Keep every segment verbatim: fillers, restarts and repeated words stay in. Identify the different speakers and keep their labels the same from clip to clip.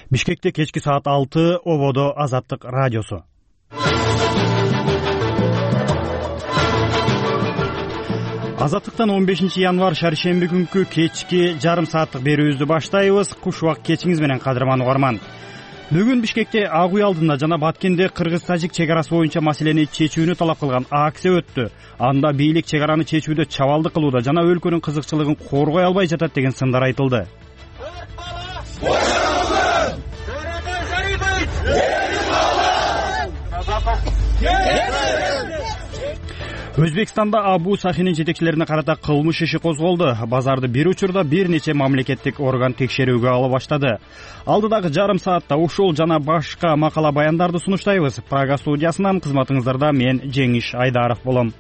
Speaker 1: Бишкекте кечки саат алты, Ободо Азаттык радиосу. Азаттыктан он бешинчи январь шаршемби күнкү кечки жарым сааттык берүүбүздү баштайбыз. Куш убак кечиңиз менен кадырман угарман. Бүгүн Бишкекте Ак Үй алдында жана Баткенде кыргыз-тажик чек арасы боюнча маселени чечүүнү талап кылган акция өттү. Анда бийлик чек араны чечүүдө чабалдык кылууда жана өлкөнүн кызыкчылыгын коргой албай жатат деген сындар айтылды. Өзбекстанда Абу Сахинин жетекчилерине карата кылмыш иши козголду. Базарды бир учурда бир нече мамлекеттик орган текшерүүгө ала баштады. Алдыдагы жарым саатта ушул жана башка макала баяндарды сунуштайбыз. Прага студиясынан кызматыңыздарда мен Жеңиш Айдаров болом.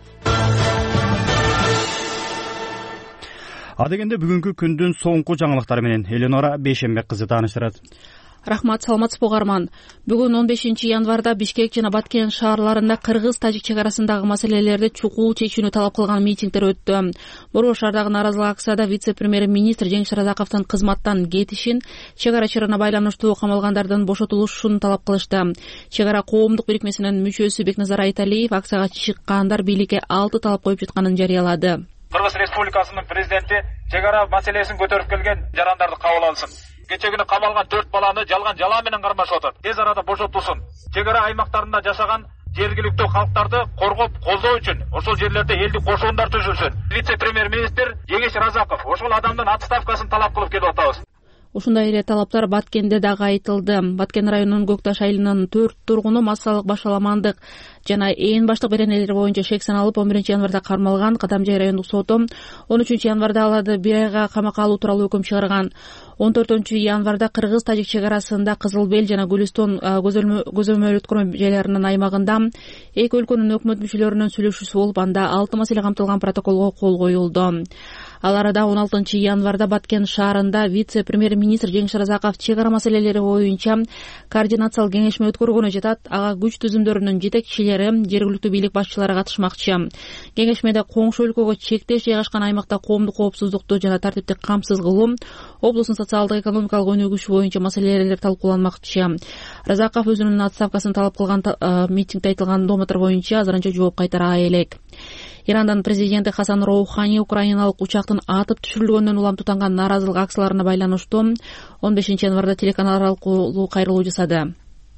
Speaker 1: Адегенде бүгүнкү күндүн соңку жаңылыктары менен Эленора Бейшенбек кызы тааныштырат.
Speaker 2: Рахмат, саламатсызбы угарман. Бүгүн он бешинчи январда Бишкек жана Баткен шаарларында кыргыз-тажик чек арасындагы маселелерди чукул чечүүнү талап кылган митингдер өттү. Борбор шаардагы нааразылык акцияда вице-премьер-министр Жеңиш Разаковдун кызматтан кетишин, чек ара чарына байланыштуу камалгандардын бошотулушун талап кылышты. Чек ара коомдук бирикмесинин мүчөсү Бекназар Айталиев акцияга чыккандар бийликке алты талап коюп жатканын жарыялады.
Speaker 3: Кыргыз Республикасынын президенти чек ара маселесин көтөрүп келген жарандарды кабыл алсын. Кече күнү камалган төрт баланы жалган жала менен кармашып атат. Тез арада бошотулсын. Чек ара аймактарында жашаган жергиликтүү калктарды коргоп, колдоо үчүн ошол жерлерде элдик кошуундар түзүлсүн. Вице-премьер-министр Жеңиш Разаков ошол адамдын отставкасын талап кылып келип атабыз.
Speaker 2: Ушундай эле талаптар Баткенде дагы айтылды. Баткен районунун Көкташ айылынын төрт тургуну массалык башаламандык жана ээн баштык беренелер боюнча шек саналып он биринчи январда кармалган. Кадамжай райондук соту он үчүнчү январда аларды бир айга камакка алуу тууралуу өкүм чыгарган. он төртүнчү январда кыргыз-тажик чек арасында Кызыл Бел жана Гүлүстон көзөмөлдөрмө жайларынын аймагында эки өлкөнүн өкмөт мүчөлөрүнүн сүйлөшүүсү болуп, анда алты маселе камтылган протоколго кол коюлду. Ал арада он алтынчы январда Баткен шаарында вице-премьер-министр Жеңиш Разаков чек ара маселелери боюнча координациялык кеңешме өткөргөнү жатат. Ага күч түзүмдөрүнүн жетекчилери, жергиликтүү бийлик башчылары катышмакчы. Кеңешмеде коңшу өлкөгө чектеш жайгашкан аймакта коомдук коопсуздукту жана тартипти камсыз кылуу, облустун социалдык экономикалык өнүгүшү боюнча маселелер талкууланмакчы. Разаков өзүнүн отставкасын талап кылган митингде айтылган доматтар боюнча азырынча жооп кайтара элек. Ирандан президенти Хасан Роухани украиналык учактын атып түшүрүлгөнүнөн улам тутанган нааразылык акцияларына байланыштуу он бешинчи январда телеканал аркылуу кайрылуу жасады.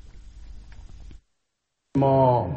Speaker 4: ما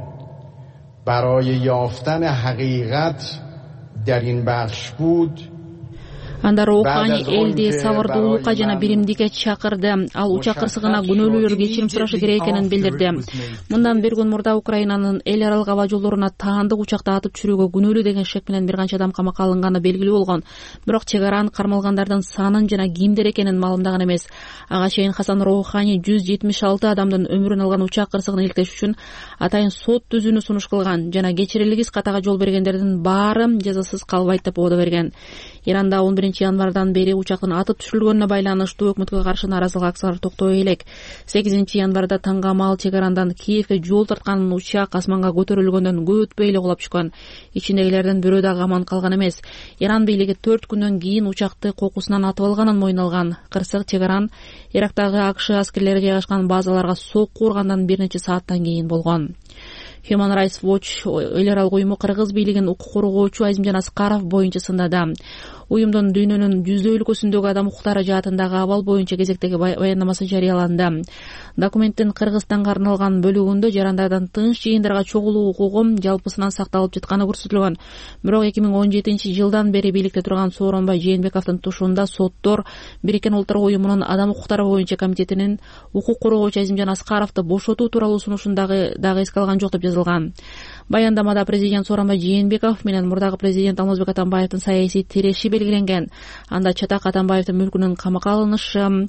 Speaker 4: برای یافتن حقیقت در این بخش بود.
Speaker 2: Анда Роухани элди сабырдуулукка жана биримдикке чакырды. Ал учак кырсыгына күнөөлүүлөр кечирим сурашы керек экенин билдирди. Мындан бир күн мурда Украинанын эл аралык аба жолдоруна таандык учакты атып түшүрүүгө күнөөлүү деген шек менен бир канча адам камакка алынганы белгилүү болгон. Бирок чек араны кармалгандардын санын жана кимдер экенин маалымдаган эмес. Ага чейин Хасан Роухани жүз жетимиш алты адамдын өмүрүн алган учак кырсыгын иликтеш үчүн атайын сот түзүүнү сунуш кылган жана кечирилгис катага жол бергендердин баары жазасыз калбайт деп ободо берген. Иранда он биринчи январдан бери учактын атып түшүрүлгөнүнө байланыштуу өкмөткө каршы нааразылык акциялар токтой элек. сегизинчи январда таңгамал чек арандан Киевге жол тарткан учак асманга көтөрүлгөндөн көп өтпөй эле кулап түшкөн. Ичиндегилердин бирөө дагы аман калган эмес. Иран бийлиги төрт күндөн кийин учакты кокусунан атып алганын мойнолган. Кырсык чек аран Ирактагы АКШ аскерлери жайгашкан базаларга сокку ургандан бир нече сааттан кийин болгон. Human Rights Watch эл аралык уюму кыргыз бийлигин укук коргоочу Азимжан Аскаров боюнча сындады. Уюмдун дүйнөнүн жүзөө өлкөсүндөгү адам укуктары жаатындагы абал боюнча кезектеги баяндамасы жарыяланды. Документтин Кыргызстанга арналган бөлүгүндө жарандардан тынч жыйындарга чогулуу укугу жалпысынан сакталып жатканы көрсөтүлгөн. Бирок эки миң он жетинчи жылдан бери бийликте турган Сооронбай Жээнбековдун тушуунда соттор Бириккен Улуттар уюмунун адам укуктары боюнча комитетинин укук коргоочу Азимжан Аскаровду бошотуу тууралуу сунушун дагы дагы эске алган жок деп жазылган. Баяндамада президент Сооронбай Жээнбеков менен мурдагы президент Алмазбек Атамбаевдин саясий тиреши белгиленген. Анда Чатак Атамбаевдин мүлкүнүн камакка алынышы,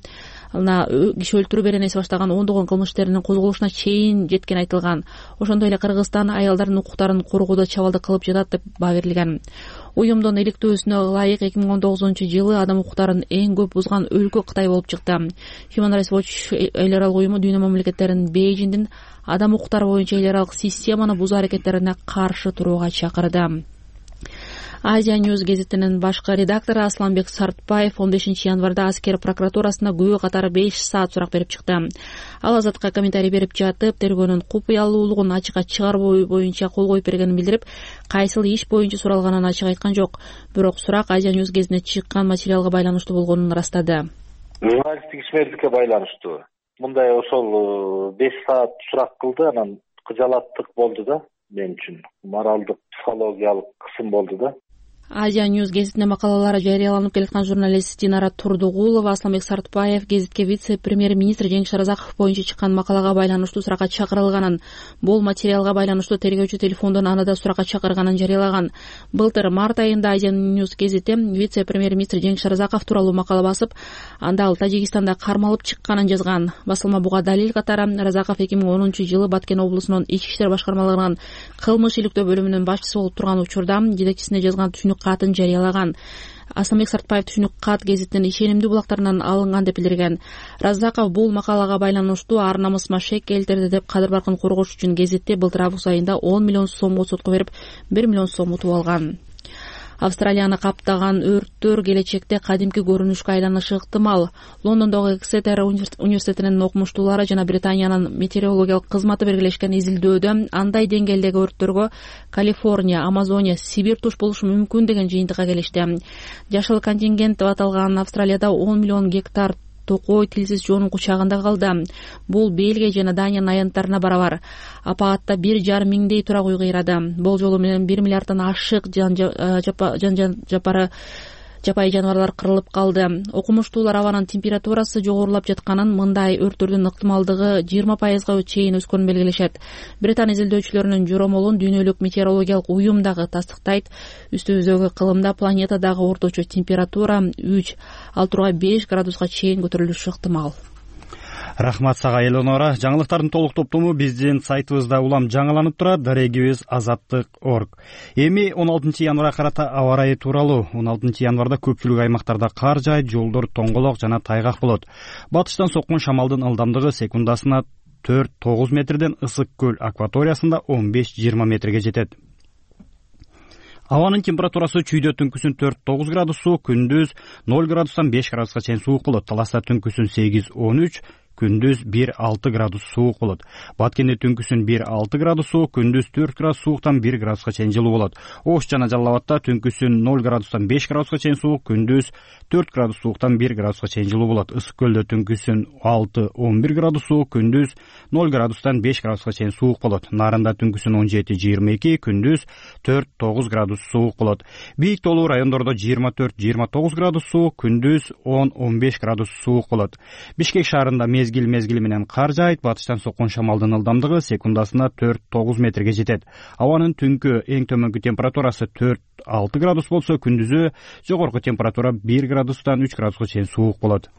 Speaker 2: киши өлтүрүү беренеси баштаган ондогон кылмыш иштеринин козголушуна чейин жеткен айтылган. Ошондой эле Кыргызстан аялдардын укуктарын коргоодо чабалдык кылып жатат деп баа берилген. Уюмдун иликтөөсүнө ылайык эки миң он тогузунчу жылы адам укуктарын эң көп бузган өлкө Кытай болуп чыкты. Human Rights Watch эл аралык уюму дүйнө мамлекеттерин Бейжиңдин адам укуктары боюнча эл аралык системаны бузуу аракеттерине каршы турууга чакырды. Азия News гезитинин башкы редактору Асланбек Сартбаев он бешинчи январда аскер прокуратурасына күбө катары беш саат сурак берип чыкты. Ал Азаттыкка комментарий берип жатып, тергөөнүн купуялуулугун ачыкка чыгаруу боюнча кол коюп бергенин билдирип, кайсыл иш боюнча суралганын ачык айткан жок. Бирок сурак Азия News гезитине чыккан материалга байланыштуу болгонун ырастады.
Speaker 5: Журналисттик ишмердикке байланыштуу. Мындай ошол беш саат сурак кылды, анан кыжалаттык болду да мен үчүн. Моралдык, психологиялык кысым болду да.
Speaker 2: Азия News гезитине макалалары жарыяланып келаткан журналист Динара Турдугулова Асланбек Сартбаев гезитке вице-премьер-министр Жеңиш Разаков боюнча чыккан макалага байланыштуу суракка чакырылганын, бул материалга байланыштуу тергөөчү телефондон аны да суракка чакырганын жарыялаган. Былтыр март айында Азия News гезити вице-премьер-министр Жеңиш Разаков тууралуу макала басып, анда ал Тажикстанда кармалып чыкканын жазган. Басылма буга далил катары Разаков эки миң онунчу жылы Баткен облусунун Ички иштер башкармалыгынын кылмыш иликтөө бөлүмүнүн башчысы болуп турган учурда жетекчисине жазган түшүнүк катын жарыялаган. Асланбек Сартбаев түшүнүк кат гезитинин ишенимдүү булактарынан алынган деп билдирген. Разаков бул макалага байланыштуу ар намысыма шек келтирди деп кадыр баркын коргош үчүн гезитти былтыр август айында он миллион сомго сотко берип, бир миллион сом утуп алган. Австралияны каптаган өрттөр келечекте кадимки көрүнүшкө айланышы ыктымал. Лондондогу Эксетер университетинин окумуштуулары жана Британиянын метеорологиялык кызматы бергелешкен изилдөөдө андай деңгээлдеги өрттөргө Калифорния, Амазония, Сибирь туш болушу мүмкүн деген жыйынтыкка келишти. Жашыл контингент деп аталган Австралияда он миллион гектар токой тилсиз жоонун кучагында калды. Бул Бельгия жана Даниянын аянттарына барабар. Апаатта бир жарым миңдей турак үй кыйрады. Болжолу менен бир миллиарддан ашык жан жапары жапайы жаныбарлар кырылып калды. Окумуштуулар абанын температурасы жогорулап жатканын, мындай өрттөрдүн ыктымалдыгы жыйырма пайызга чейин өскөнүн белгилешет. Британ изилдөөчүлөрүнүн жоромолун Дүйнөлүк метеорологиялык уюм дагы тастыктайт. Үстүбүздөгү кылымда планетадагы орточо температура үч, ал тургай беш градуска чейин көтөрүлүшү ыктымал.
Speaker 1: Рахмат сага Элонора. Жаңылыктардын толук топтому биздин сайтыбызда улам жаңыланып турат. Дарегибиз азаттык точка орг. Эми он алтынчы январга карата аба ырайы тууралуу. он алтынчы январда көпчүлүк аймактарда кар жаайт, жолдор тоңголок жана тайгак болот. Батыштан соккон шамалдын ылдамдыгы секундасына төрт тогуз метрден Ысык көл акваториясында он беш жыйырма метрге жетет. Абанын температурасы чүйдө түнкүсүн төрт тогуз градус суук, күндүз ноль градустан беш градуска чейин суук болот. Таласта түнкүсүн сегиз он үч, күндүз бир алты градус суук болот. Баткенде түнкүсүн бир алты градус суук, күндүз төрт градус сууктан бир градуска чейин жылуу болот. Ош жана Жалал Абадта түнкүсүн ноль градустан беш градуска чейин суук, күндүз төрт градус сууктан бир градуска чейин жылуу болот. Ысык көлдө түнкүсүн алты он бир градус суук, күндүз ноль градустан беш градуска чейин суук болот. Нарында түнкүсүн он жети жыйырма эки, күндүз төрт тогуз градус суук болот. Бийик тоолуу райондордо жыйырма төрт жыйырма тогуз градус суук, күндүз он он беш градус суук болот. Бишкек шаарында мезгил мезгили менен кар жаайт, батыштан соккон шамалдын ылдамдыгы секундасына төрт тогуз метрге жетет. Абанын түнкү эң төмөнкү температурасы төрт алты градус болсо, күндүзү жогорку температура бир градустан үч градуска чейин суук болот.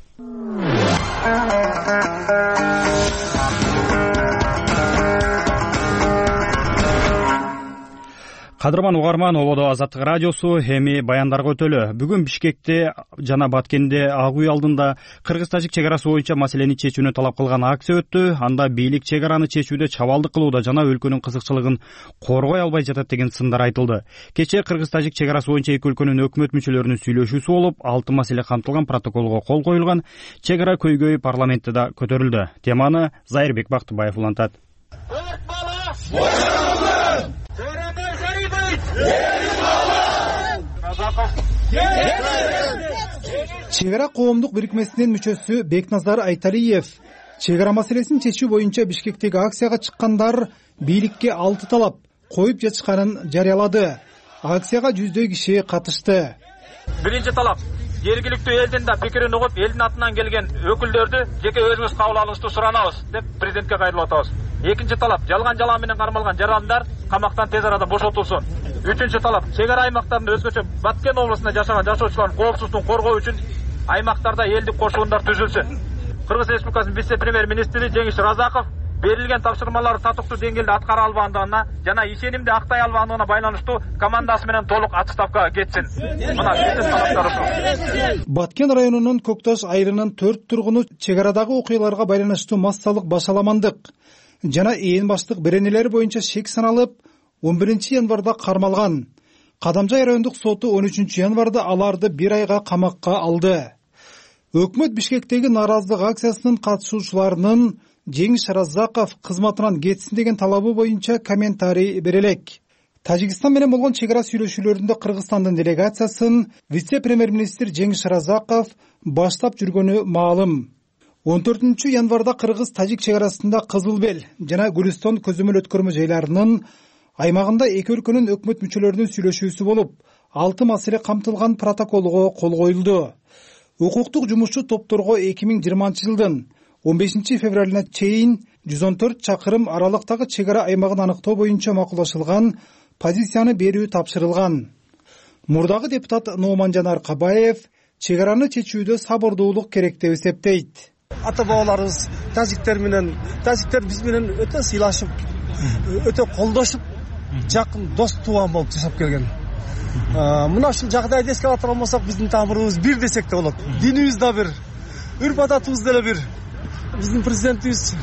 Speaker 1: Кадырман угарман, ободо Азаттык радиосу, эми баяндарга өтөлү. Бүгүн Бишкекте жана Баткенде ак үй алдында кыргыз-тажик чек арасы боюнча маселени чечүүнү талап кылган акция өттү. Анда бийлик чек араны чечүүдө чабалдык кылууда жана өлкөнүн кызыкчылыгын коргой албай жатат деген сындар айтылды. Кечээ кыргыз-тажик чек арасы боюнча эки өлкөнүн өкмөт мүчөлөрүнүн сүйлөшүүсү болуп, алты маселе камтылган протоколго кол коюлган. Чек ара көйгөйү парламентте да көтөрүлдү. Теманы Зайырбек Бактыбаев улантат.
Speaker 6: Чек ара коомдук бирикмесинин мүчөсү Бекназар Айталиев чек ара маселесин чечүү боюнча Бишкектеги акцияга чыккандар бийликке алты талап коюп жатышканын жарыялады. Акцияга жүздөй киши катышты.
Speaker 3: Биринчи талап: жергиликтүү элдин да пикирин угуп, элдин атынан келген өкүлдөрдү жеке өзүңүз кабыл алышты суранабыз деп президентке кайрылып атабыз. Экинчи талап: жалган жалаа менен кармалган жарандар камактан тез арада бошотулсун. Үчүнчү талап: чек ара аймактарында өзгөчө Баткен облусунда жашаган жашоочулардын коопсуздугун коргоо үчүн аймактарда элдик кошундар түзүлсүн. Кыргыз Республикасынын вице-премьер-министри Жеңиш Разаков берилген тапшырмаларды татыктуу деңгээлде аткара албагандыгына жана ишенимди актай албагандыгына байланыштуу командасы менен толук отставкага кетсин. Мына биздин талаптар ушул.
Speaker 6: Баткен районунун Көкташ айрынын төрт тургуну чек арадагы окуяларга байланыштуу массалык башаламандык жана ээн баштык беренелер боюнча шек саналып он биринчи январда кармалган. Кадамжай райондук соту он үчүнчү январда аларды бир айга камакка алды. Өкмөт Бишкектеги нааразылык акциясынын катышуучуларынын Жеңиш Разаков кызматынан кетсин деген талабы боюнча комментарий бере элек. Тажикстан менен болгон чек ара сүйлөшүүлөрүндө Кыргызстандын делегациясын вице-премьер-министр Жеңиш Разаков баштап жүргөнү маалым. он төртүнчү январда Кыргыз-Тажик чек арасында Кызыл Бел жана Гүлүстон көзөмөл өткөрмө жайларынын аймагында эки өлкөнүн өкмөт мүчөлөрүнүн сүйлөшүүсү болуп, алты маселе камтылган протоколго кол коюлду. Укуктук жумушчу топторго эки миң жыйырманчы жылдын он бешинчи февралына чейин жүз он төрт чакырым аралыктагы чек ара аймагын аныктоо боюнча макулдашылган позицияны берүү тапшырылган. Мурдагы депутат Нооманжан Аркабаев чек араны чечүүдө сабырдуулук керек деп эсептейт.
Speaker 7: Ата бабаларыбыз тажиктер менен, тажиктер биз менен өтө сыйлашып, өтө колдошуп, жакын дос тууган болуп жашап келген. Мына ушул жагдайды эске ала турган болсок, биздин тамырыбыз бир десек да болот. Динибиз да бир, үрп адатыбыз деле бир. Биздин президентибиз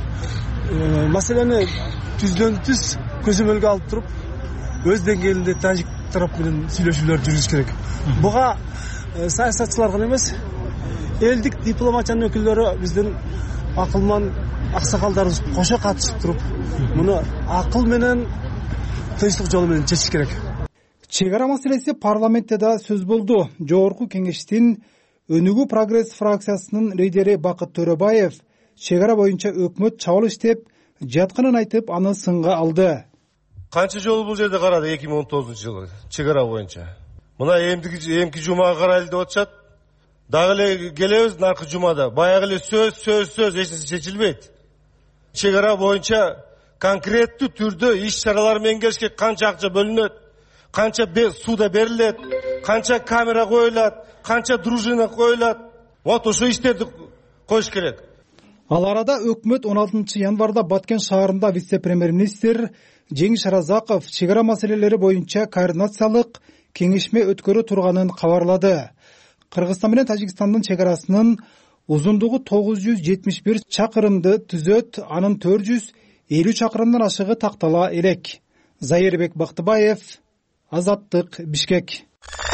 Speaker 7: маселени түздөн түз көзөмөлгө алып туруп, өз деңгээлинде тажик тарап менен сүйлөшүүлөр жүргүзүш керек. Буга саясатчылар гана эмес, элдик дипломатиянын өкүлдөрү биздин акылман аксакалдарыбыз кошо катышып туруп, муну акыл менен, тынчтык жолу менен чечиш керек.
Speaker 6: Чек ара маселеси парламентте да сөз болду. Жогорку кеңештин Өнүгүү прогресс фракциясынын лидери Бакыт Төрөбаев чек ара боюнча өкмөт чабыл иштеп жатканын айтып, аны сынга алды.
Speaker 8: Канча жолу бул жерде карады эки миң он тогузунчу жылы чек ара боюнча. Мына эмдики эмки жумага карайлы деп атышат. Дагы эле келебиз наркы жумада. Баягы эле сөз, сөз, сөз эч нерсе чечилбейт. Чек ара боюнча конкреттүү түрдө иш-чаралар менен келишке канча акча бөлүнөт, канча сууда берилет, канча камера коюлат, канча дружина коюлат. Вот ошо иштерди коюш керек.
Speaker 6: Ал арада өкмөт он алтынчы январда Баткен шаарында вице-премьер-министр Жеңиш Разаков чек ара маселелери боюнча координациялык кеңешме өткөрө турганын кабарлады. Кыргызстан менен Тажикстандын чек арасынын узундугу тогуз жүз жетимиш бир чакырымды түзөт, анын төрт жүз элүү чакырымдан ашыгы тактала элек. Зайырбек Бактыбаев, Азаттык, Бишкек.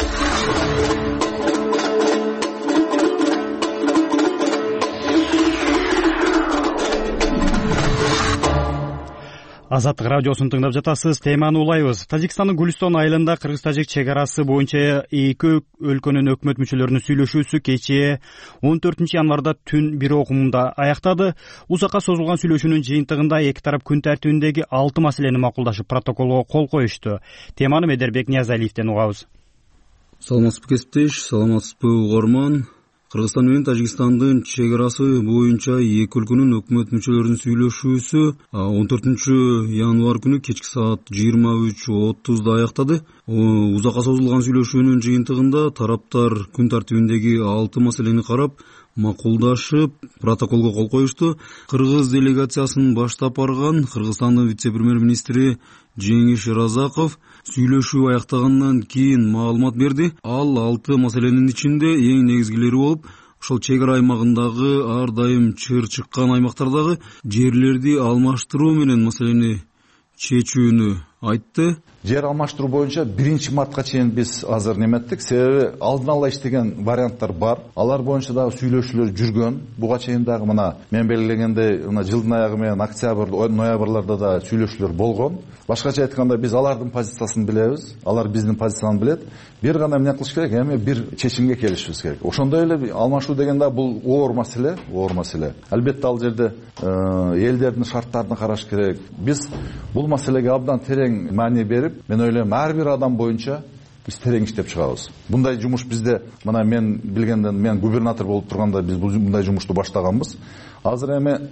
Speaker 1: Азаттык радиосун тыңдап жатасыз. Теманы улайбыз. Тажикстандын Гүлүстон айылында Кыргыз-Тажик чек арасы боюнча эки өлкөнүн өкмөт мүчөлөрүнүн сүйлөшүүсү кечээ он төртүнчү январда түн бир окумунда аяктады. Узакка созулган сүйлөшүүнүн жыйынтыгында эки тарап күн тартибиндеги алты маселени макулдашып, протоколго кол коюшту. Теманы Медербек Ниязалиевден угабыз.
Speaker 9: Саламатсызбы кесиптеш, саламатсызбы угарман. Кыргызстан менен Тажикстандын чек арасы боюнча эки өлкөнүн өкмөт мүчөлөрүнүн сүйлөшүүсү он төртүнчү январ күнү кечки саат жыйырма үч отузда аяктады. Узакка созулган сүйлөшүүнүн жыйынтыгында тараптар күн тартибиндеги алты маселени карап, макулдашып, протоколго кол коюшту. Кыргыз делегациясын баштап барган Кыргызстандын вице-премьер-министри Жеңиш Разаков сүйлөшүү аяктагандан кийин маалымат берди. Ал алты маселенин ичинде эң негизгилери болуп, ошол чек ара аймагындагы ар дайым чыр чыккан аймактардагы жерлерди алмаштыруу менен маселени чечүүнү айтты.
Speaker 10: Жер алмаштыруу боюнча биринчи мартка чейин биз азыр неметтик. Себеби алдын ала иштеген варианттар бар. Алар боюнча дагы сүйлөшүүлөр жүргөн. Буга чейин дагы мына мен белгилегендей мына жылдын аягы менен октябрь, ноябрларда да сүйлөшүүлөр болгон. Башкача айтканда биз алардын позициясын билебиз. Алар биздин позицияны билет. Бир гана эмне кылыш керек? Эми бир чечимге келишибиз керек. Ошондой эле алмашуу деген да бул оор маселе, оор маселе. Албетте ал жерде элдердин шарттарын караш керек. Биз бул маселеге абдан терең маани берип, мен ойлойм, ар бир адам боюнча биз терең иштеп чыгабыз. Мындай жумуш бизде, мына мен билгенден, мен губернатор болуп турганда биз мындай жумушту баштаганбыз. Азыр эми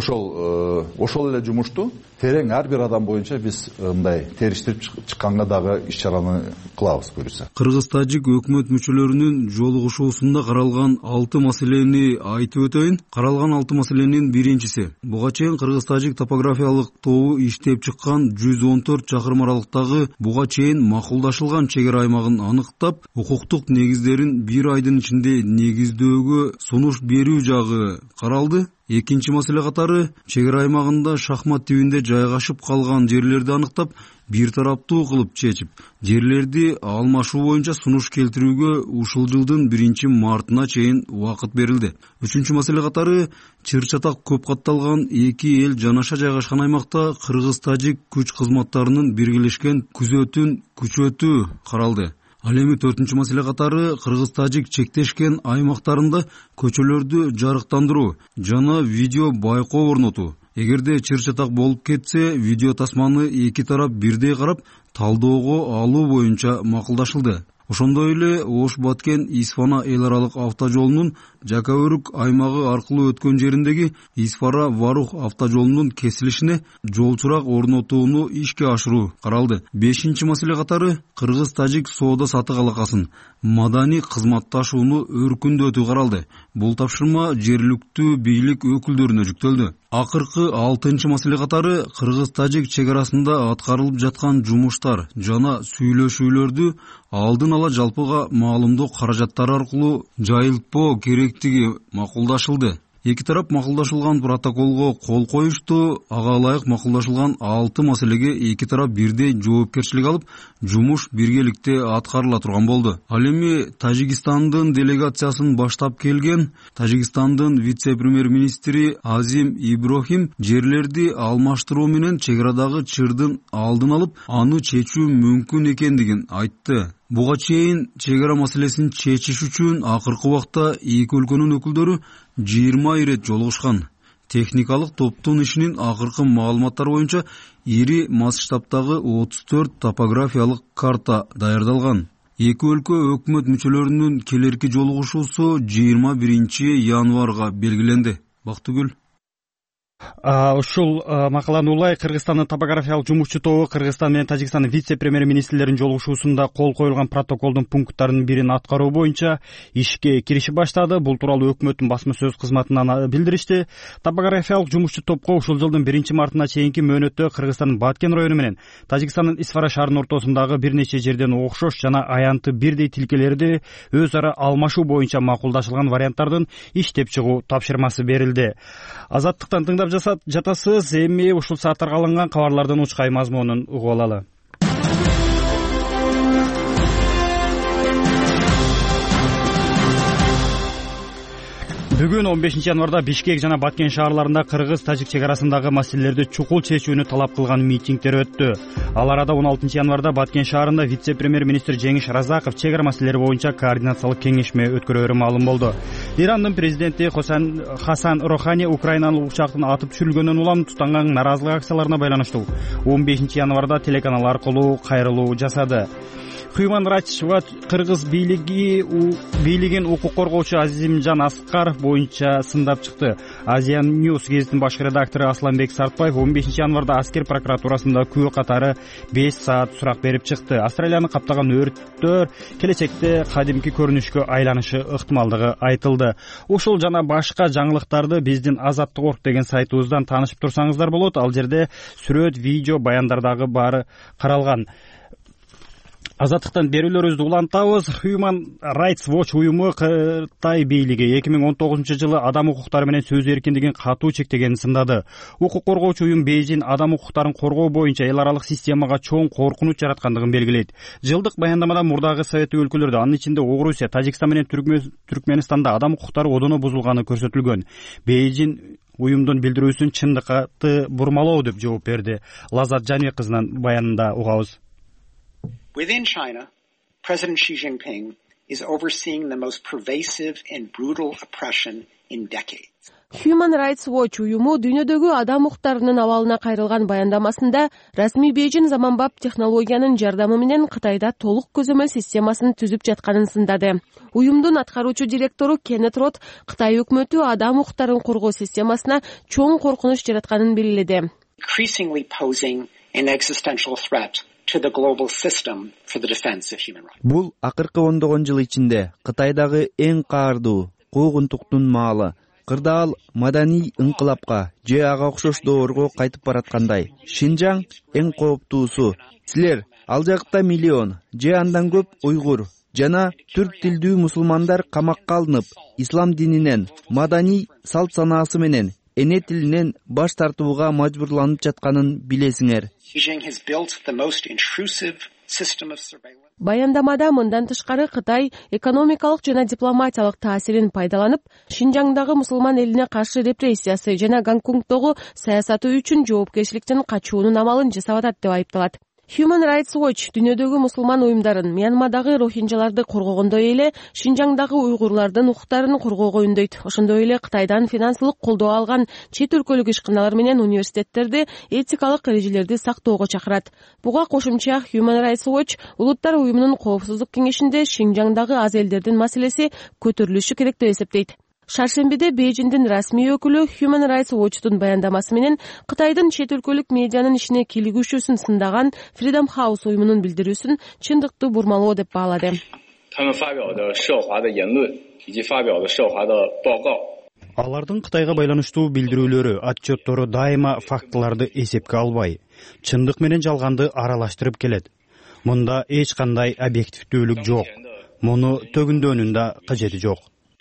Speaker 10: ошол ошол эле жумушту терең ар бир адам боюнча биз мындай териштирип чыкканга дагы иш-чараны кылабыз буюрса.
Speaker 9: Кыргыз-Тажик өкмөт мүчөлөрүнүн жолугушуусунда каралган алты маселени айтып өтөйүн. Каралган алты маселенин биринчиси. Буга чейин Кыргыз-Тажик топографиялык тобу иштеп чыккан жүз он төрт чакырым аралыктагы буга чейин макулдашылган чек ара аймагын аныктап, укуктук негиздерин бир айдын ичинде негиздөөгө сунуш берүү жагы каралды. Экинчи маселе катары чек ара аймагында шахмат тибинде жайгашып калган жерлерди аныктап, бир тараптуу кылып чечип, жерлерди алмашуу боюнча сунуш келтирүүгө ушул жылдын биринчи мартына чейин убакыт берилди. Үчүнчү маселе катары чыр-чатак көп катталган эки эл жанаша жайгашкан аймакта кыргыз-тажик күч кызматтарынын биргелешкен күзөтүн күчөтүү каралды. Ал эми төртүнчү маселе катары кыргыз-тажик чектешкен аймактарында көчөлөрдү жарыктандыруу жана видео байкоо орнотуу. Эгерде чыр-чатак болуп кетсе, видео тасманы эки тарап бирдей карап, талдоого алуу боюнча макулдашылды. Ошондой эле Ош-Баткен-Исфана эл аралык автожолунун Жакаөрүк аймагы аркылуу өткөн жериндеги Исфара-Варух автожолунун кесилишине жолчурак орнотууну ишке ашыруу каралды. Бешинчи маселе катары кыргыз-тажик соода сатык алакасын маданий кызматташууну өркүндөтүү каралды. Бул тапшырма жергиликтүү бийлик өкүлдөрүнө жүктөлдү. Акыркы алтынчы маселе катары кыргыз-тажик чек арасында аткарылып жаткан жумуштар жана сүйлөшүүлөрдү алдын ала жалпыга маалымдоо каражаттары аркылуу жайылтпоо керектиги макулдашылды. Эки тарап макулдашылган протоколго кол коюшту. Ага ылайык макулдашылган алты маселеге эки тарап бирдей жоопкерчилик алып, жумуш биргеликте аткарыла турган болду. Ал эми Тажикстандын делегациясын баштап келген Тажикстандын вице-премьер-министри Азим Иброхим жерлерди алмаштыруу менен чек арадагы чырдын алдын алып, аны чечүү мүмкүн экендигин айтты. Буга чейин чек ара маселесин чечиш үчүн акыркы убакта эки өлкөнүн өкүлдөрү жыйырма ирет жолугушкан. Техникалык топтун ишинин акыркы маалыматтары боюнча ири масштабтагы отуз төрт топографиялык карта даярдалган. Эки өлкө өкмөт мүчөлөрүнүн келерки жолугушуусу жыйырма биринчи январга белгиленди. Бактыгүл.
Speaker 1: Ушул макаланы улай Кыргызстандын топографиялык жумушчу тобу Кыргызстан менен Тажикстандын вице-премьер-министрлеринин жолугушуусунда кол коюлган протоколдун пункттарынын бирин аткаруу боюнча ишке киришип баштады. Бул тууралуу өкмөттүн басма сөз кызматынан билдиришти. Топографиялык жумушчу топко ушул жылдын биринчи мартына чейинки мөөнөттө Кыргызстандын Баткен району менен Тажикстандын Исфара шаарынын ортосундагы бир нече жерден окшош жана аянты бирдей тилкелерди өз ара алмашуу боюнча макулдашылган варианттардын иштеп чыгуу тапшырмасы берилди. Азаттыктан тыңдап жатасыз. Эми ушул сааттарга алынган кабарлардын учкай мазмунун угуп алалы. Бүгүн он бешинчи январда Бишкек жана Баткен шаарларында кыргыз-тажик чек арасындагы маселелерди чукул чечүүнү талап кылган митингдер өттү. Ал арада он алтынчы январда Баткен шаарында вице-премьер-министр Жеңиш Разаков чек ара маселелери боюнча координациялык кеңешме өткөрөөрү маалым болду. Ирандын президенти Хасан Рохани Украинанын учактын атып түшүрүлгөнүнөн улам тутанган наразылык акцияларына байланыштуу он бешинчи январда телеканал аркылуу кайрылуу жасады. Human Rights Watch кыргыз бийлиги бийлигин укук коргоочу Азимжан Аскаров боюнча сындап чыкты. Азия News гезитинин башкы редактору Асланбек Сартбаев он бешинчи январда аскер прокуратурасында күбө катары беш саат сурак берип чыкты. Австралияны каптаган өрттөр келечекте кадимки көрүнүшкө айланышы ыктымалдыгы айтылды. Ушул жана башка жаңылыктарды биздин Азаттык орг деген сайтыбыздан таанышып турсаңыздар болот. Ал жерде сүрөт, видео, баяндардагы баары каралган. Азаттыктан берүүлөрүбүздү улантабыз. Human Rights Watch уюму Кытай бийлиги эки миң он тогузунчу жылы адам укуктары менен сөз эркиндигин катуу чектегенин сындады. Укук коргоочу уюм Бейжин адам укуктарын коргоо боюнча эл аралык системага чоң коркунуч жараткандыгын белгилейт. Жылдык баяндамада мурдагы совет өлкөлөрдө, анын ичинде Орусия, Тажикстан менен Түркмөнстанда адам укуктары одоно бузулганы көрсөтүлгөн. Бейжин уюмдун билдирүүсүн чындыкка бурмалоо деп жооп берди. Лазат Жанбек кызынын баянында угабыз.
Speaker 11: Within China, President Xi Jinping is overseeing the most pervasive and brutal oppression in decades.
Speaker 12: Human Rights Watch уюму дүйнөдөгү адам укуктарынын абалына кайрылган баяндамасында расмий Бейжин заманбап технологиянын жардамы менен Кытайда толук көзөмөл системасын түзүп жатканын сындады. Уюмдун аткаруучу директору Кеннет Рот Кытай өкмөтү адам укуктарын коргоо системасына чоң коркунуч жаратканын белгиледи.
Speaker 11: Increasingly posing an existential threat to the global system for the defense of human rights.
Speaker 13: Бул акыркы ондогон жыл ичинде Кытайдагы эң каардуу куугунтуктун маалы. Кырдаал маданий ыңкылапка же ага окшош доорго кайтып бараткандай. Шинжаң эң кооптуусу. Силер ал жакта миллион же андан көп уйгур, жана түрк тилдүү мусулмандар камакка алынып, ислам дининен, маданий салт санаасы менен, эне тилинен баш тартууга мажбурланып жатканын билесиңер.
Speaker 12: Баяндамада мындан тышкары Кытай экономикалык жана дипломатиялык таасирин пайдаланып, Шинжаңдагы мусулман элине каршы репрессиясы жана Гонконгдогу саясаты үчүн жоопкерчиликтен качуунун амалын жасап атат деп айыпталат. Human Rights Watch дүйнөдөгү мусулман уюмдарын Мьянмадагы рохинжаларды коргогондой эле Шинжаңдагы уйгурлардын укуктарын коргоого үндөйт. Ошондой эле Кытайдан финансылык колдоо алган чет өлкөлүк ишканалар менен университеттерди этикалык эрежелерди сактоого чакырат. Буга кошумча Human Rights Watch Улуттар уюмунун коопсуздук кеңешинде Шинжаңдагы аз элдердин маселеси көтөрүлүшү керек деп эсептейт. Шаршембиде Бейжиңдин расмий өкүлү Human Rights Watch'тун баяндамасы менен Кытайдын чет өлкөлүк медианын ишине кийлигүүчүсүн сындаган Freedom House уюмунун билдирүүсүн чындыктуу бурмалоо деп баалады.
Speaker 1: Алардын Кытайга байланыштуу билдирүүлөрү, отчеттору дайыма фактыларды эсепке албай, чындык менен жалганды аралаштырып келет. Мында эч кандай объективдүүлүк жок. Муну төгүндөөнүн да кажети жок.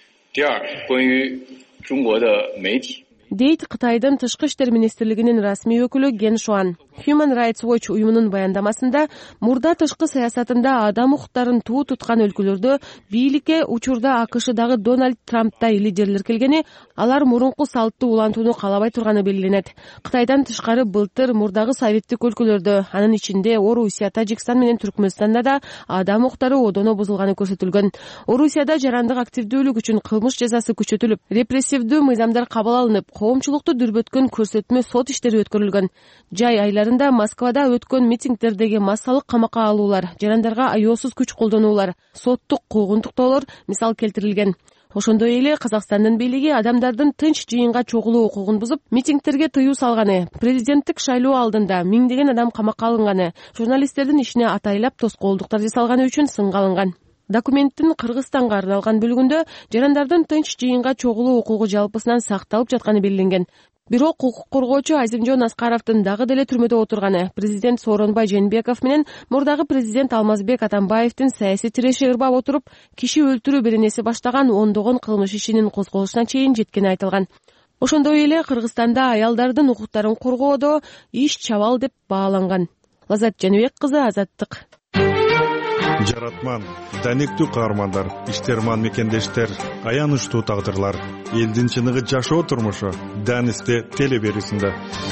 Speaker 12: Дейт Кытайдын Тышкы иштер министрлигинин расмий өкүлү Ген Шуан. Human Rights Watch уюмунун баяндамасында мурда тышкы саясатында адам укуктарын туу туткан өлкөлөрдө бийликке учурда АКШдагы Дональд Трамптай лидерлер келгени, алар мурунку салттуу улантууну каалабай турганы белгиленет. Кытайдан тышкары былтыр мурдагы советтик өлкөлөрдө, анын ичинде Орусия, Тажикстан менен Түркмөнстанда да адам укуктары одоно бузулганы көрсөтүлгөн. Орусияда жарандык активдүүлүк үчүн кылмыш жазасы күчөтүлүп, репрессивдүү мыйзамдар кабыл алынып, коомчулукту дүрбөткөн көрсөтмө сот иштери өткөрүлгөн. Жай айларында Москвада өткөн митингдердеги массалык камакка алуулар, жарандарга аяосуз күч колдонуулар, соттук куугунтуктоолор мисал келтирилген. Ошондой эле Казакстандын бийлиги адамдардын тынч жыйынга чогулуу укугун бузуп, митингтерге тыюу салганы, президенттик шайлоо алдында миңдеген адам камакка алынганы, журналисттердин ишине атайлап тоскоолдуктар жасалганы үчүн сынга алынган. Документтин Кыргызстанга арналган бөлүгүндө жарандардын тынч жыйынга чогулуу укугу жалпысынан сакталып жатканы белгиленген. Бирок укук коргоочу Азимжон Аскаровдун дагы деле түрмөдө отурганы, президент Сооронбай Жээнбеков менен мурдагы президент Алмазбек Атамбаевдин саясий тиреши ырбап отуруп, киши өлтүрүү беренеси баштаган ондогон кылмыш ишинин козголушуна чейин жеткени айтылган. Ошондой эле Кыргызстанда аялдардын укуктарын коргоодо иш чабал деп бааланган. Лазат Жаныбек кызы, Азаттык.
Speaker 14: Жаратман, даниктүү каармандар, иштерман мекендештер, аянычтуу тагдырлар, элдин чыныгы жашоо турмушу Данисте теле берүүсүндө.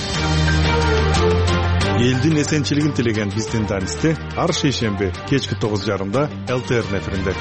Speaker 14: Элдин эсенчилигин тилеген биздин Данисте ар шейшемби кечки тогуз жарымда эл тэ эр эфиринде.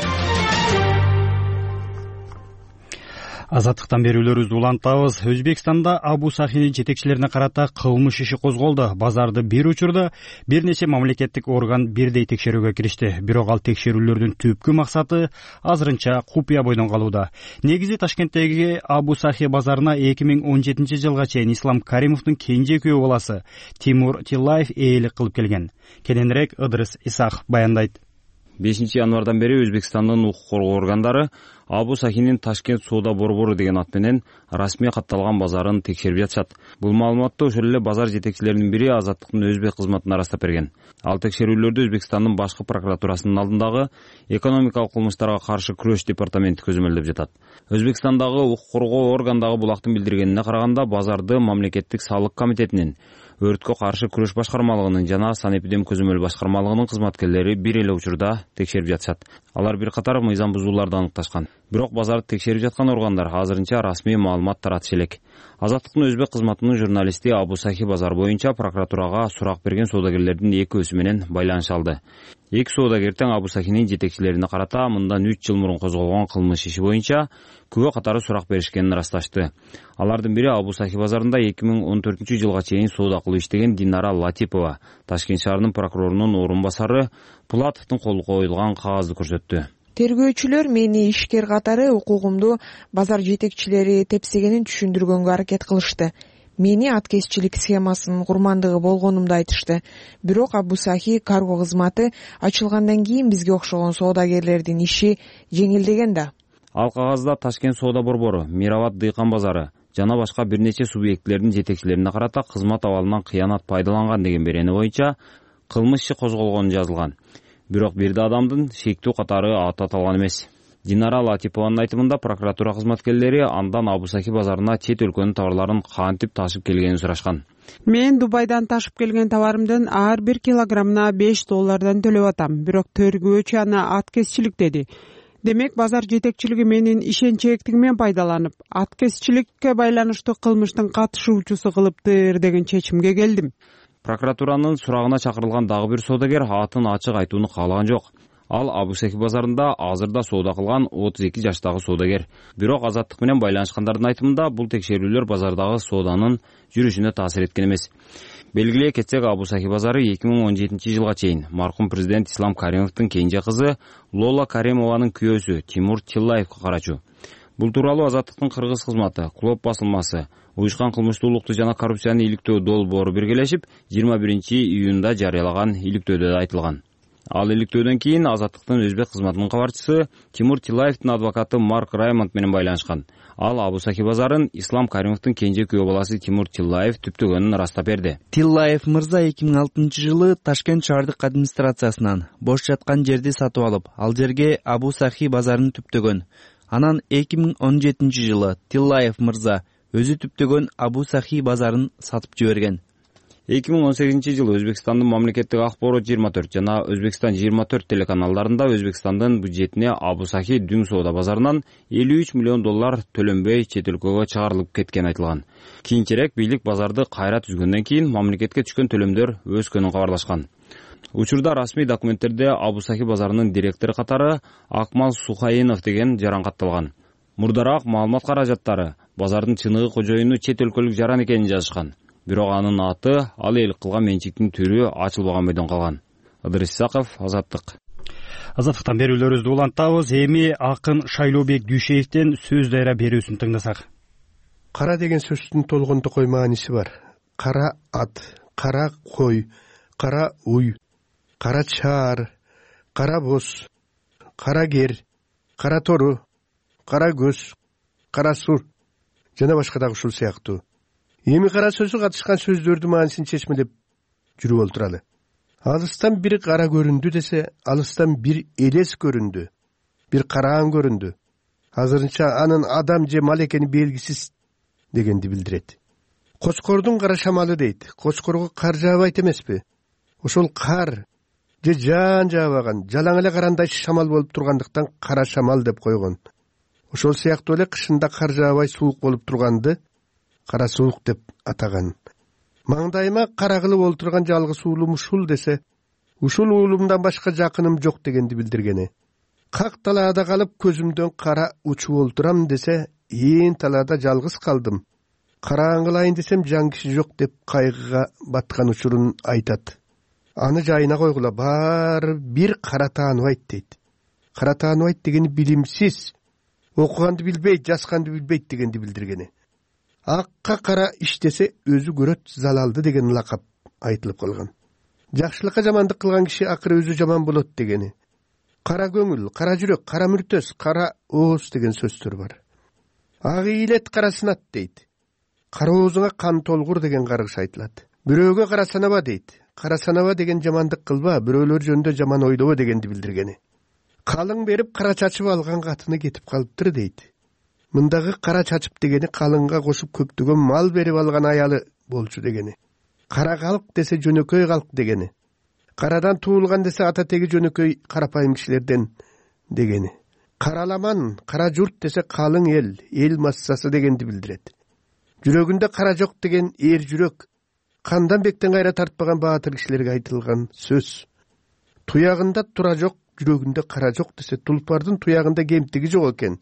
Speaker 1: Азаттыктан берүүлөрүбүздү улантабыз. Өзбекстанда Абу Сахини жетекчилерине карата кылмыш иши козголду. Базарды бир учурда бир нече мамлекеттик орган бирдей текшерүүгө киришти. Бирок ал текшерүүлөрдүн түпкү максаты азырынча купуя бойдон калууда. Негизи Ташкенттеги Абу Сахи базарына эки миң он жетинчи жылга чейин Ислам Каримовдун кенже күйөө баласы Тимур Тиллаев ээлик кылып келген. Кененирээк Ыдырыс Исах баяндайт.
Speaker 15: бешинчи январдан бери Өзбекстандын укук коргоо органдары Абу Сахинин Ташкент соода борбору деген ат менен расмий катталган базарын текшерип жатышат. Бул маалыматты ошол эле базар жетекчилеринин бири Азаттыктын өзбек кызматына ырастап берген. Ал текшерүүлөрдү Өзбекстандын башкы прокуратурасынын алдындагы экономикалык кылмыштарга каршы күрөш департаменти көзөмөлдөп жатат. Өзбекстандагы укук коргоо органдагы булактын билдиргенине караганда, базарды мамлекеттик салык комитетинин, өрткө каршы күрөш башкармалыгынын жана санэпидем көзөмөл башкармалыгынын кызматкерлери бир эле учурда текшерип жатышат. Алар бир катар мыйзам бузууларды аныкташкан. Бирок базарды текшерип жаткан органдар азырынча расмий маалымат таратышы элек. Азаттыктын өзбек кызматынын журналисти Абу Сахи базар боюнча прокуратурага сурак берген соодагерлердин экөөсү менен байланыш алды. Эки соодагер тең Абу Сахинин жетекчилерине карата мындан үч жыл мурун козголгон кылмыш иши боюнча күбө катары сурак беришкенин ырасташты. Алардын бири Абу Сахи базарында эки миң он төртүнчү жылга чейин соода кылып иштеген Динара Латипова, Ташкент шаарынын прокурорунун орун басары Пулатовдун колу коюлган кагазды көрсөттү.
Speaker 16: Тергөөчүлөр мени ишкер катары укугумду базар жетекчилери тепсегенин түшүндүргөнгө аракет кылышты. Мени аткезчилик схемасынын курмандыгы болгонумду айтышты. Бирок Абу Сахи карго кызматы ачылгандан кийин бизге окшогон соодагерлердин иши жеңилдеген да.
Speaker 15: Ал кагазда Ташкент соода борбору, Мироват дыйкан базары жана башка бир нече субъектилердин жетекчилерине карата кызмат абалынан кыянат пайдаланган деген берени боюнча кылмыш иши козголгону жазылган. бирок бир да адамдын шектүү катары аты аталган эмес. Динара Латипованын айтымында прокуратура кызматкерлери андан Абу-Сахи базарына чет өлкөнүн товарларын кантип ташып келгенин сурашкан.
Speaker 17: Мен Дубайдан ташып келген товарымдын ар бир килограммына беш доллардан төлөп атам, бирок тергөөчү аны аткезчилик деди. Демек базар жетекчилиги менин ишенчээктигимен пайдаланып, аткезчиликке байланыштуу кылмыштын катышуучусу кылыптыр деген чечимге келдим.
Speaker 15: Прокуратуранын сурагына чакырылган дагы бир соодагер атын ачык айтууну каалаган жок. Ал Абу-Сахи базарында азырда соода кылган отуз эки жаштагы соодагер. Бирок азаттык менен байланышкандардын айтымында бул текшерүүлөр базардагы сооданын жүрүшүнө таасир эткен эмес. Белгилей кетсек, Абу-Сахи базары эки миң он жетинчи жылга чейин маркум президент Ислам Каримовдун кенже кызы Лола Каримованын күйөөсү Тимур Тиллаевге карачу. Бул тууралуу Азаттыктын кыргыз кызматы, Клоп басылмасы, Уюшкан кылмыштуулукту жана коррупцияны иликтөө долбоору биргелешип жыйырма биринчи июнда жарыялаган иликтөөдө айтылган. Ал иликтөөдөн кийин Азаттыктын өзбек кызматынын кабарчысы Тимур Тиллаевдин адвокаты Марк Раймонд менен байланышкан. Ал Абу-Сахи базарын Ислам Каримовдун кенже күйөө баласы Тимур Тиллаев түптөгөнүн ырастап берди.
Speaker 13: Тиллаев мырза эки миң алтынчы жылы Ташкент шаардык администрациясынан бош жаткан жерди сатып алып, ал жерге Абу-Сахи базарын түптөгөн. Анан эки миң он жетинчи жылы Тиллаев мырза өзү түптөгөн Абу-Сахи базарын сатып жиберген.
Speaker 15: эки миң он сегизинчи жылы Өзбекстандын мамлекеттик акборот жыйырма төрт жана Өзбекстан жыйырма төрт телеканалдарында Өзбекстандын бюджетине Абу-Сахи дүң соода базарынан элүү үч миллион доллар төлөнбөй чет өлкөгө чыгарылып кеткени айтылган. Кийинчерээк бийлик базарды кайра түзгөндөн кийин мамлекетке түшкөн төлөмдөр өскөнүн кабарлашкан. Учурда расмий документтерде Абу-Сахи базарынын директору катары Акмал Сухаинов деген жарангатталган. Мурдараак маалымат каражаттары базардын чыныгы кожоюну чет өлкөлүк жаран экенин жазышкан. Бирок анын аты, ал эл кылган менчиктин түрү ачылбаган бойдон калган. Ыдырыс Исаков, Азаттык.
Speaker 1: Азаттыктан берүүлөрүбүздү улантабыз. Эми акын Шайлообек Дүйшеевден сөз дайра берүүсүн тыңдасак.
Speaker 18: Кара деген сөздүн толгондокой мааниси бар. Кара ат, кара кой, кара уй, кара чаар, кара боз, кара кер, кара тору, кара көз, кара сур жана башка дагы ушул сыяктуу. Эми кара сөзү катышкан сөздөрдүн маанисин чечмелеп жүрүп олтуралы. Алыстан бир кара көрүндү десе, алыстан бир элес көрүндү, бир караан көрүндү. Азырынча анын адам же мал экени белгисиз дегенди билдирет. Кочкордун кара шамалы дейт. Кочкорго кар жаабайт эмеспи? Ошол кар же жаан жаабаган, жалаң эле карандай шамал болуп тургандыктан кара шамал деп койгон. Ошол сыяктуу эле кышында кар жаабай суук болуп турганды кара суук деп атаган. Маңдайыма кара кылып олтурган жалгыз уулум ушул десе, ушул уулумдан башка жакыным жок дегенди билдиргени. Как талаада калып көзүмдөн кара учуп олтурам десе, ээн талаада жалгыз калдым. Караан кылайын десем жан киши жок деп кайгыга баткан учурун айтат. Аны жайына койгула, баары бир кара тааныбайт дейт. Кара тааныбайт дегени билимсиз, окуганды билбейт, жазганды билбейт дегенди билдиргени. Акка кара иштесе өзү көрөт залалды деген лакап айтылып калган. Жакшылыкка жамандык кылган киши акыры өзү жаман болот дегени. Кара көңүл, кара жүрөк, кара мүртөс, кара ооз деген сөздөр бар. Ак ийлет кара сынат дейт. Кара оозуңа кан толгур деген каргыш айтылат. Бирөөгө кара санаба дейт. Кара санаба деген жамандык кылба, бирөөлөр жөнүндө жаман ойлобо дегенди билдиргени. Калың берип кара чачып алган катыны кетип калыптыр дейт. Мындагы кара чачып дегени калыңга кошуп көптөгөн мал берип алган аялы болчу дегени. Кара калк десе жөнөкөй калк дегени. Карадан туулган десе ата теги жөнөкөй карапайым кишилерден дегени. Караламан, кара журт десе калың эл, эл массасы дегенди билдирет. Жүрөгүндө кара жок деген эр жүрөк, кандан бектен кайра тартпаган баатыр кишилерге айтылган сөз. Туягында тура жок, жүрөгүндө кара жок десе тулпардын туягында кемтиги жок экен.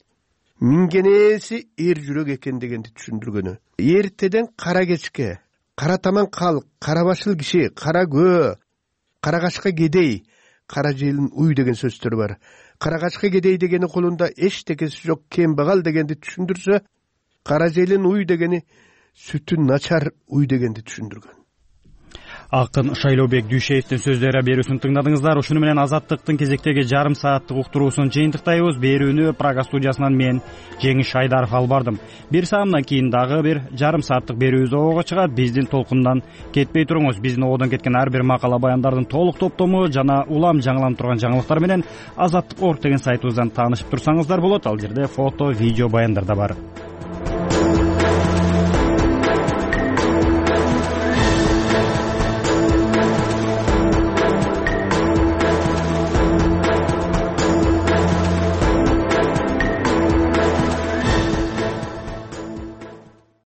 Speaker 18: Мингенеси эр жүрөк экен дегенди түшүндүргөнү. Эртеден кара кечке, кара таман калк, кара башыл киши, кара көө, кара качка кедей, кара желин уй деген сөздөр бар. Кара качка кедей дегени колунда эчтекеси жок кембагал дегенди түшүндүрсө, кара желин уй дегени сүтү начар уй дегенди түшүндүргөн.
Speaker 1: акын Шайлообек Дүйшеевдин сөздөрү берүүсүн тыңдадыңыздар. Ушуну менен Азаттыктын кезектеги жарым сааттык уктуруусун жыйынтыктайбыз. Берүүнү Прага студиясынан мен Жеңиш Айдаров алып бардым. Бир саамдан кийин дагы бир жарым сааттык берүүбүз обого чыгат. Биздин толкундан кетпей туруңуз. Биздин ободон кеткен ар бир макала баяндардын толук топтому жана улам жаңыланып турган жаңылыктар менен азаттык точка орг деген сайтыбыздан таанышып турсаңыздар болот. Ал жерде фото, видео баяндар да бар.